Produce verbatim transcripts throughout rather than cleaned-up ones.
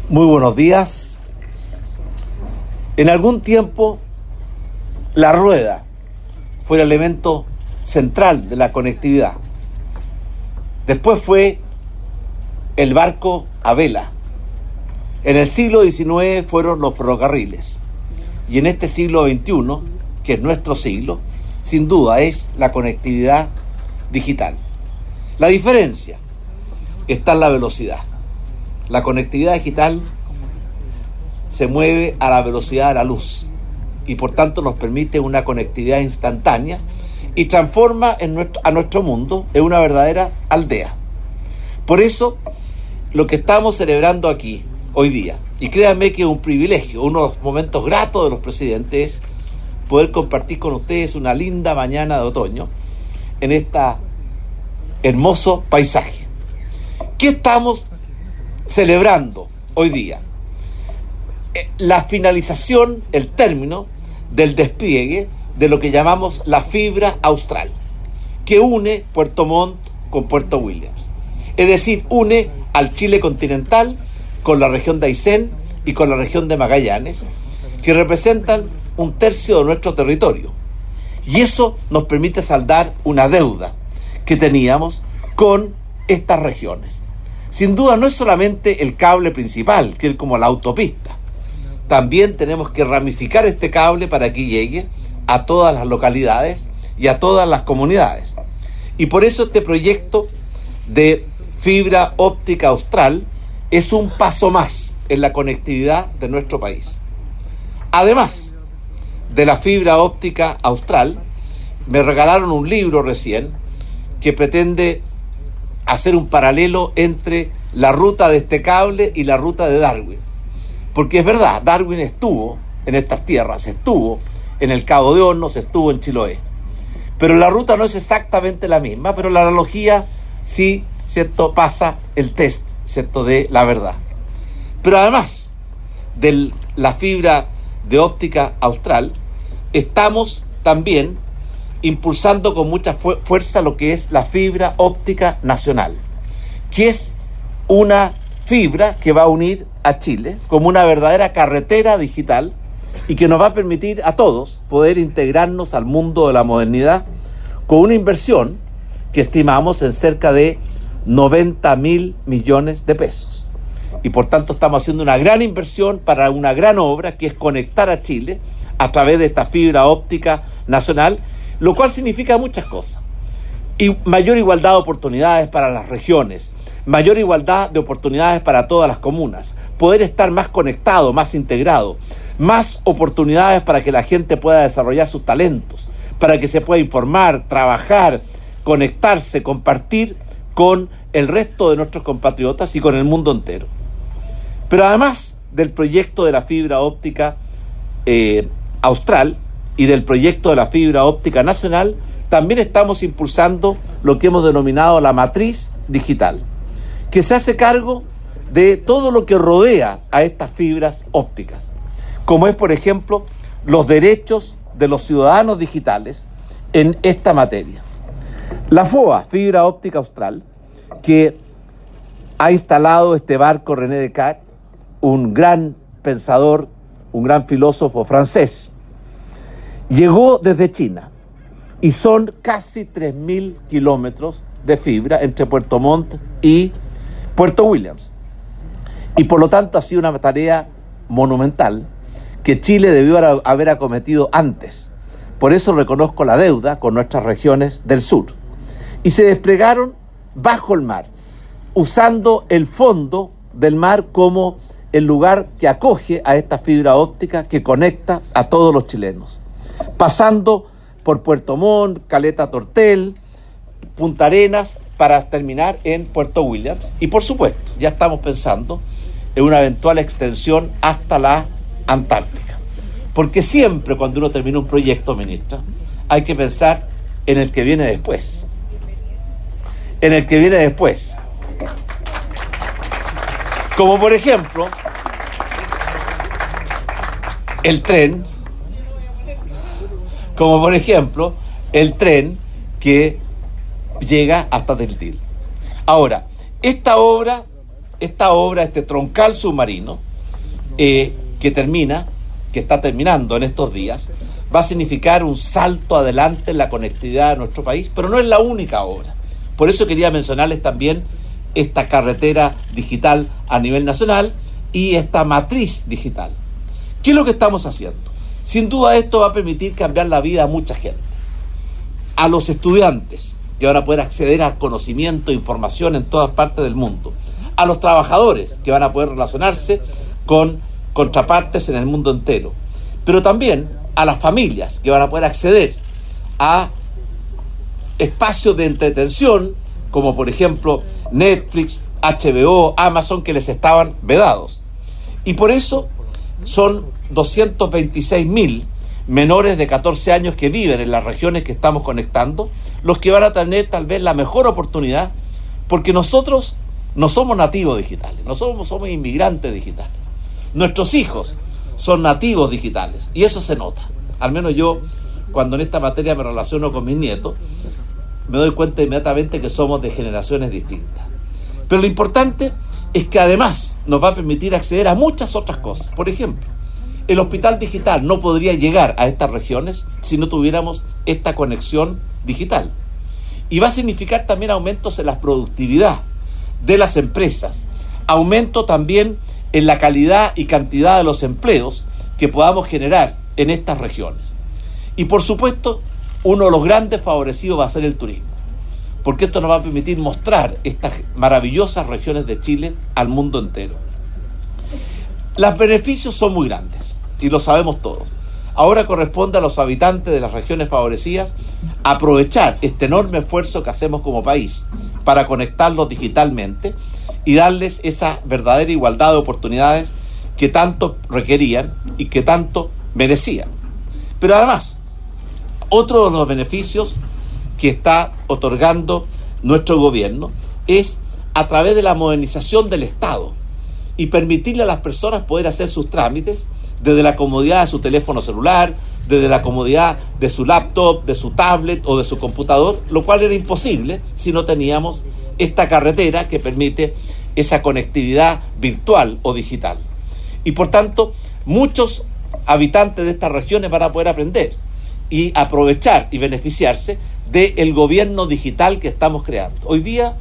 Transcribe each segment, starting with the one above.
Muy buenos días. En algún tiempo, la rueda fue el elemento central de la conectividad. Después fue el barco a vela. En el siglo diecinueve fueron los ferrocarriles. Y en este siglo veintiuno, que es nuestro siglo, sin duda es la conectividad digital. La diferencia está en la velocidad. La conectividad digital se mueve a la velocidad de la luz y por tanto nos permite una conectividad instantánea y transforma en nuestro, a nuestro mundo en una verdadera aldea. Por eso, lo que estamos celebrando aquí hoy día, y créanme que es un privilegio, uno de los momentos gratos de los presidentes es poder compartir con ustedes una linda mañana de otoño en este hermoso paisaje. ¿Qué estamos celebrando hoy día? La finalización, el término del despliegue de lo que llamamos la fibra austral, que une Puerto Montt con Puerto Williams. Es decir, une al Chile continental con la región de Aysén y con la región de Magallanes, que representan un tercio de nuestro territorio. Y eso nos permite saldar una deuda que teníamos con estas regiones. Sin duda no es solamente el cable principal, que es como la autopista. También tenemos que ramificar este cable para que llegue a todas las localidades y a todas las comunidades. Y por eso este proyecto de fibra óptica austral es un paso más en la conectividad de nuestro país. Además de la fibra óptica austral, me regalaron un libro recién que pretende hacer un paralelo entre la ruta de este cable y la ruta de Darwin. Porque es verdad, Darwin estuvo en estas tierras, estuvo en el Cabo de Hornos, estuvo en Chiloé. Pero la ruta no es exactamente la misma, pero la analogía sí, ¿cierto?, pasa el test, ¿cierto?, de la verdad. Pero además de la fibra de óptica austral, estamos también impulsando con mucha fu- fuerza lo que es la fibra óptica nacional, que es una fibra que va a unir a Chile como una verdadera carretera digital y que nos va a permitir a todos poder integrarnos al mundo de la modernidad con una inversión que estimamos en cerca de noventa mil millones de pesos. Y por tanto estamos haciendo una gran inversión para una gran obra que es conectar a Chile a través de esta fibra óptica nacional, lo cual significa muchas cosas. Y mayor igualdad de oportunidades para las regiones, mayor igualdad de oportunidades para todas las comunas, poder estar más conectado, más integrado, más oportunidades para que la gente pueda desarrollar sus talentos, para que se pueda informar, trabajar, conectarse, compartir con el resto de nuestros compatriotas y con el mundo entero. Pero además del proyecto de la fibra óptica eh, austral y del proyecto de la fibra óptica nacional, también estamos impulsando lo que hemos denominado la matriz digital, que se hace cargo de todo lo que rodea a estas fibras ópticas, como es, por ejemplo, los derechos de los ciudadanos digitales en esta materia. La FOA, Fibra Óptica Austral, que ha instalado este barco René Descartes, un gran pensador, un gran filósofo francés, llegó desde China y son casi tres mil kilómetros de fibra entre Puerto Montt y Puerto Williams. Y por lo tanto ha sido una tarea monumental que Chile debió haber acometido antes. Por eso reconozco la deuda con nuestras regiones del sur. Y se desplegaron bajo el mar, usando el fondo del mar como el lugar que acoge a esta fibra óptica que conecta a todos los chilenos, pasando por Puerto Montt, Caleta Tortel, Punta Arenas, para terminar en Puerto Williams. Y por supuesto, ya estamos pensando en una eventual extensión hasta la Antártica. Porque siempre cuando uno termina un proyecto, ministra, hay que pensar en el que viene después. En el que viene después. Como por ejemplo, el tren, como por ejemplo, el tren que llega hasta Tiltil. Ahora, esta obra esta obra, este troncal submarino, eh, que termina, que está terminando en estos días, va a significar un salto adelante en la conectividad de nuestro país, pero no es la única obra. Por eso quería mencionarles también esta carretera digital a nivel nacional y esta matriz digital. ¿Qué es lo que estamos haciendo? Sin duda esto va a permitir cambiar la vida a mucha gente. A los estudiantes, que van a poder acceder al conocimiento e información en todas partes del mundo. A los trabajadores, que van a poder relacionarse con contrapartes en el mundo entero. Pero también a las familias, que van a poder acceder a espacios de entretención, como por ejemplo Netflix, H B O, Amazon, que les estaban vedados. Y por eso son doscientos veintiséis mil menores de catorce años que viven en las regiones que estamos conectando, los que van a tener tal vez la mejor oportunidad, porque nosotros no somos nativos digitales, no somos, somos inmigrantes digitales. Nuestros hijos son nativos digitales, y eso se nota. Al menos yo, cuando en esta materia me relaciono con mis nietos, me doy cuenta inmediatamente que somos de generaciones distintas. Pero lo importante es que además nos va a permitir acceder a muchas otras cosas. Por ejemplo, el hospital digital no podría llegar a estas regiones si no tuviéramos esta conexión digital. Y va a significar también aumentos en la productividad de las empresas, aumento también en la calidad y cantidad de los empleos que podamos generar en estas regiones. Y por supuesto, uno de los grandes favorecidos va a ser el turismo, porque esto nos va a permitir mostrar estas maravillosas regiones de Chile al mundo entero. Los beneficios son muy grandes, y lo sabemos todos. Ahora corresponde a los habitantes de las regiones favorecidas aprovechar este enorme esfuerzo que hacemos como país para conectarlos digitalmente y darles esa verdadera igualdad de oportunidades que tanto requerían y que tanto merecían. Pero además, otro de los beneficios que está otorgando nuestro gobierno es a través de la modernización del Estado y permitirle a las personas poder hacer sus trámites desde la comodidad de su teléfono celular, desde la comodidad de su laptop, de su tablet o de su computador, lo cual era imposible si no teníamos esta carretera que permite esa conectividad virtual o digital. Y por tanto, muchos habitantes de estas regiones van a poder aprender y aprovechar y beneficiarse del gobierno digital que estamos creando. Hoy día,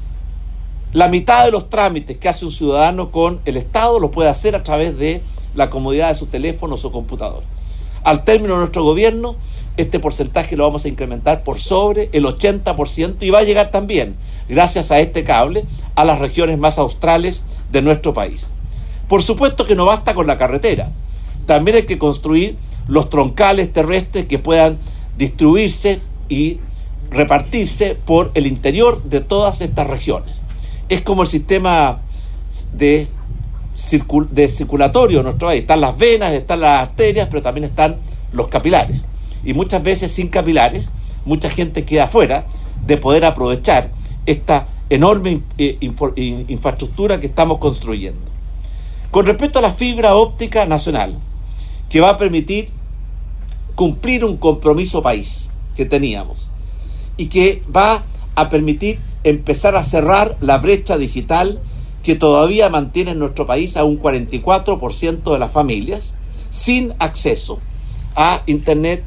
la mitad de los trámites que hace un ciudadano con el Estado lo puede hacer a través de la comodidad de su teléfono o su computador. Al término de nuestro gobierno, este porcentaje lo vamos a incrementar por sobre el ochenta por ciento y va a llegar también, gracias a este cable, a las regiones más australes de nuestro país. Por supuesto que no basta con la carretera, también hay que construir los troncales terrestres que puedan distribuirse y repartirse por el interior de todas estas regiones. Es como el sistema de, circul- de circulatorio en nuestro país. Están las venas, están las arterias, pero también están los capilares. Y muchas veces sin capilares, mucha gente queda afuera de poder aprovechar esta enorme eh, info- infraestructura que estamos construyendo. Con respecto a la fibra óptica nacional, que va a permitir cumplir un compromiso país que teníamos y que va a permitir empezar a cerrar la brecha digital que todavía mantiene en nuestro país a un cuarenta y cuatro por ciento de las familias sin acceso a internet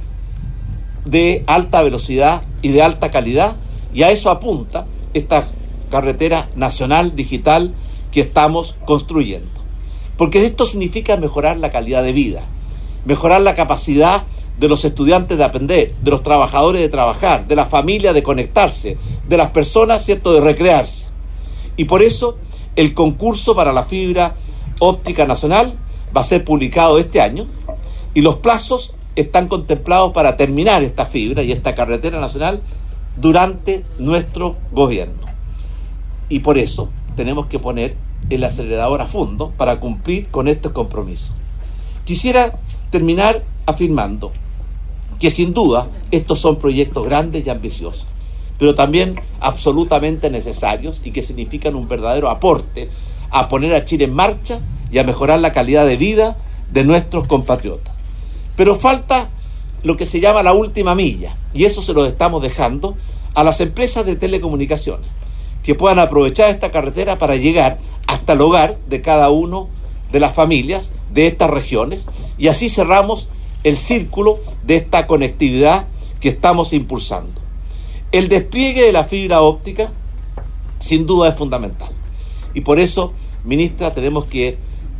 de alta velocidad y de alta calidad, y a eso apunta esta carretera nacional digital que estamos construyendo. Porque esto significa mejorar la calidad de vida, mejorar la capacidad de los estudiantes de aprender, de los trabajadores de trabajar, de la familia de conectarse, de las personas, ¿cierto?, de recrearse. Y por eso el concurso para la fibra óptica nacional va a ser publicado este año y los plazos están contemplados para terminar esta fibra y esta carretera nacional durante nuestro gobierno. Y por eso tenemos que poner el acelerador a fondo para cumplir con estos compromisos. Quisiera terminar afirmando que sin duda estos son proyectos grandes y ambiciosos, pero también absolutamente necesarios y que significan un verdadero aporte a poner a Chile en marcha y a mejorar la calidad de vida de nuestros compatriotas. Pero falta lo que se llama la última milla, y eso se lo estamos dejando a las empresas de telecomunicaciones, que puedan aprovechar esta carretera para llegar hasta el hogar de cada uno de las familias de estas regiones, y así cerramos el círculo de esta conectividad que estamos impulsando. El despliegue de la fibra óptica sin duda es fundamental, y por eso, ministra, tenemos que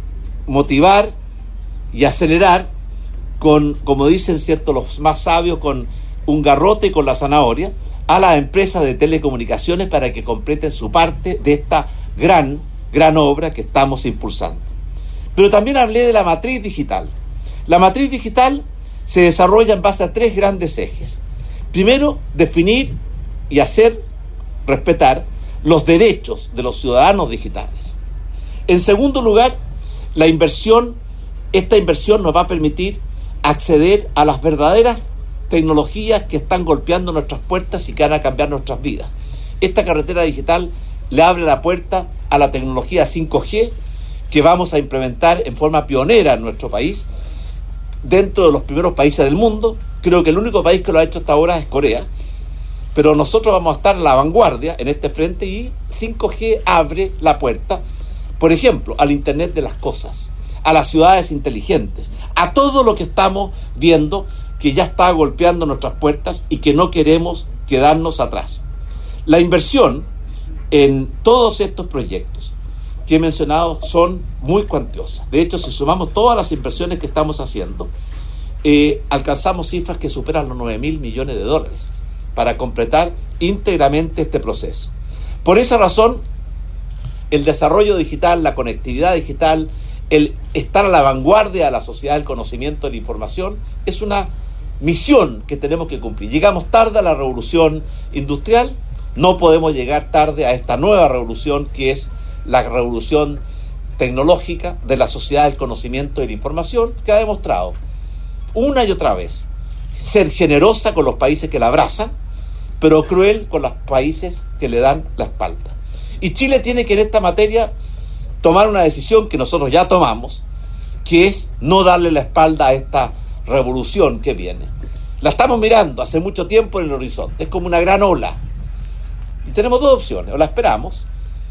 motivar y acelerar con, como dicen cierto los más sabios, con un garrote y con la zanahoria, a las empresas de telecomunicaciones para que completen su parte de esta gran, gran obra que estamos impulsando. Pero también hablé de la matriz digital. La matriz digital se desarrolla en base a tres grandes ejes. Primero, definir y hacer respetar los derechos de los ciudadanos digitales. En segundo lugar, la inversión, esta inversión nos va a permitir acceder a las verdaderas tecnologías que están golpeando nuestras puertas y que van a cambiar nuestras vidas. Esta carretera digital le abre la puerta a la tecnología cinco G que vamos a implementar en forma pionera en nuestro país, dentro de los primeros países del mundo. Creo que el único país que lo ha hecho hasta ahora es Corea, pero nosotros vamos a estar en la vanguardia en este frente, y cinco G abre la puerta, por ejemplo, al Internet de las cosas, a las ciudades inteligentes, a todo lo que estamos viendo que ya está golpeando nuestras puertas y que no queremos quedarnos atrás. La inversión en todos estos proyectos que he mencionado son muy cuantiosas. De hecho, si sumamos todas las inversiones que estamos haciendo, eh, alcanzamos cifras que superan los nueve mil millones de dólares para completar íntegramente este proceso. Por esa razón, el desarrollo digital, la conectividad digital, el estar a la vanguardia de la sociedad del conocimiento y la información es una misión que tenemos que cumplir. Llegamos tarde a la revolución industrial, no podemos llegar tarde a esta nueva revolución que es la revolución tecnológica de la sociedad del conocimiento y la información, que ha demostrado una y otra vez ser generosa con los países que la abrazan, pero cruel con los países que le dan la espalda. Y Chile tiene que en esta materia tomar una decisión que nosotros ya tomamos, que es no darle la espalda a esta revolución que viene. La estamos mirando hace mucho tiempo en el horizonte, es como una gran ola. Y tenemos dos opciones: o la esperamos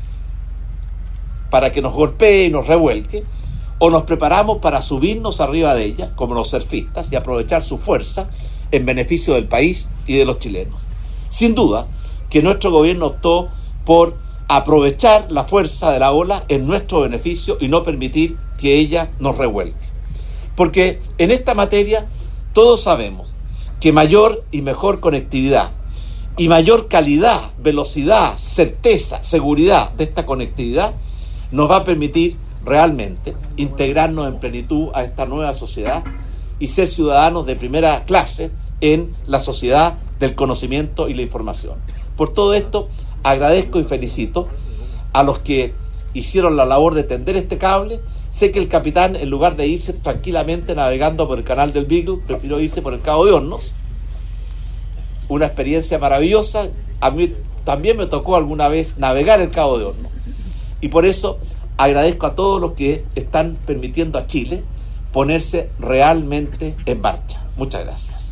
para que nos golpee y nos revuelque, o nos preparamos para subirnos arriba de ella, como los surfistas, y aprovechar su fuerza en beneficio del país y de los chilenos. Sin duda que nuestro gobierno optó por aprovechar la fuerza de la ola en nuestro beneficio y no permitir que ella nos revuelque. Porque en esta materia todos sabemos que mayor y mejor conectividad y mayor calidad, velocidad, certeza, seguridad de esta conectividad nos va a permitir realmente integrarnos en plenitud a esta nueva sociedad y ser ciudadanos de primera clase en la sociedad del conocimiento y la información. Por todo esto, agradezco y felicito a los que hicieron la labor de tender este cable. Sé que el capitán, en lugar de irse tranquilamente navegando por el canal del Beagle, prefirió irse por el Cabo de Hornos. Una experiencia maravillosa. A mí también me tocó alguna vez navegar el Cabo de Hornos. Y por eso agradezco a todos los que están permitiendo a Chile ponerse realmente en marcha. Muchas gracias.